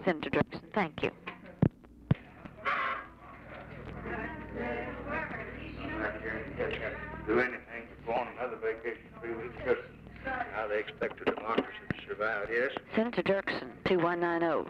Senator Dirksen. Thank you. Do anything to go on another vacation 3 weeks, just how they expect a democracy to survive, yes? Senator Dirksen, 2190.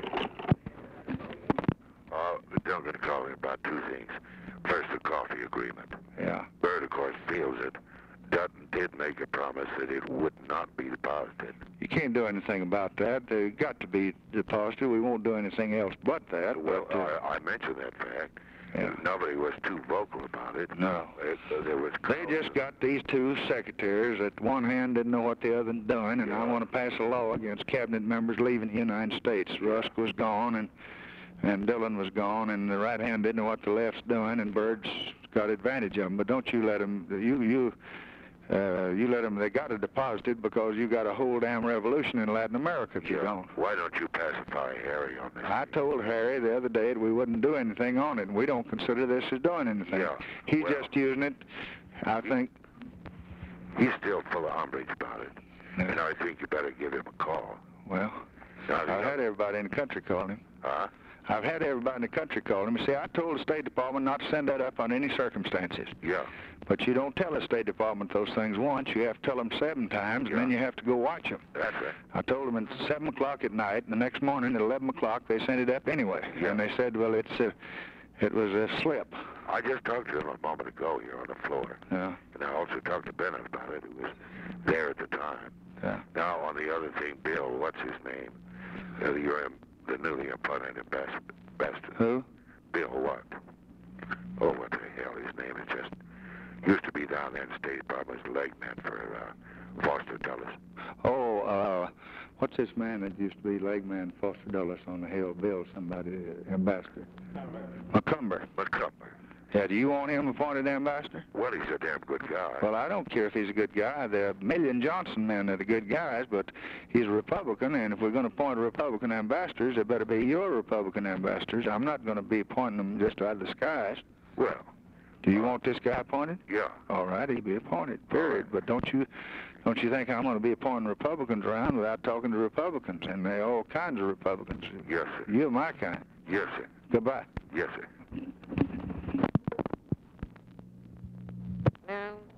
They're going to call me about two things. First, the coffee agreement. Yeah. Byrd, of course, feels it. Dutton did make a promise that it would not be deposited. You can't do anything about that. They got to be deposited. We won't do anything else but that. Well, but, I mentioned that fact. Yeah. Nobody was too vocal about it. No. There was They just got these two secretaries that one hand didn't know what the other done, and I want to pass a law against cabinet members leaving the United States. Rusk was gone, and Dillon was gone, and the right hand didn't know what the left's doing, and Byrd's got advantage of them. But don't you let them, you let them, they got it deposited because you got a whole damn revolution in Latin America if you don't. Why don't you pacify Harry on this? I told Harry the other day that we wouldn't do anything on it, and we don't consider this as doing anything. Yeah. He's just using it, I think. He's still full of umbrage about it. Yeah. And I think you better give him a call. Well, I've had everybody in the country call him. Huh? I've had everybody in the country call him. See, I told the State Department not to send that up on any circumstances. Yeah. But you don't tell the State Department those things once. You have to tell them 7 times, and then you have to go watch them. That's right. I told them at 7 o'clock at night, and the next morning at 11 o'clock they sent it up anyway. Yeah. And they said, well, it was a slip. I just talked to him a moment ago here on the floor. Yeah. And I also talked to Bennett about it, who was there at the time. Yeah. Now, on the other thing, Bill, what's his name? The newly appointed ambassador. Who? Bill what? Oh, what the hell? His name is just... Used to be down there in the State Department as leg man for Foster Dulles. Oh, what's this man that used to be leg man Foster Dulles on the Hill? Bill, somebody, ambassador. McCumber. McCumber. Yeah, do you want him appointed ambassador? Well, he's a damn good guy. Well, I don't care if he's a good guy. The Million Johnson men are the good guys, but he's a Republican, and if we're going to appoint Republican ambassadors, they better be your Republican ambassadors. I'm not going to be appointing them just out of the skies. Well... Do you want this guy appointed? Yeah. All right, he'll be appointed, period. But don't you think I'm going to be appointing Republicans around without talking to Republicans? And there are all kinds of Republicans. Yes, sir. You're my kind. Yes, sir. Goodbye. Yes, sir. No.